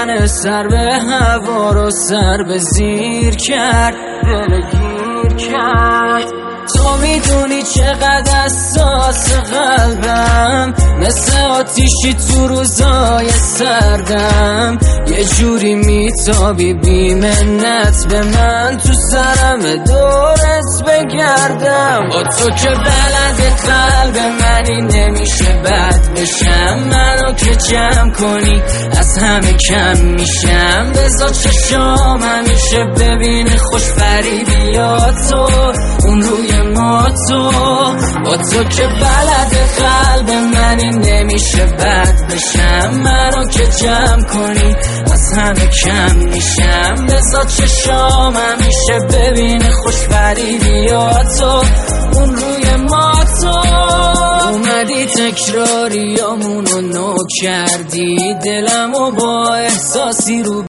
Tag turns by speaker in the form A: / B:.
A: من سر به هوا رو سر به زیر کرد، دلگیر کرد. تو میدونی چقدر حساس قلبم، مثل آتیشی تو روزای سردم. یه جوری میتابی بی منت به من، تو سرم دورت بگردم. با تو که بلد قلب منی نمیشه بد بشم. منو که جمع کنی از همه کم میشم. بذار چشام همیشه ببینه خوش فریبی یا تو اون روی ما. تو با تو که بلد قلب منی نمیشه بد بشم. منو که جمع کنی از همه کم میشم. بذار چشام همیشه ببینه خوش فریبی یا تو اون روی ما. تو اومدی تکراریامونو نو کردی، دلمو با احساسی رو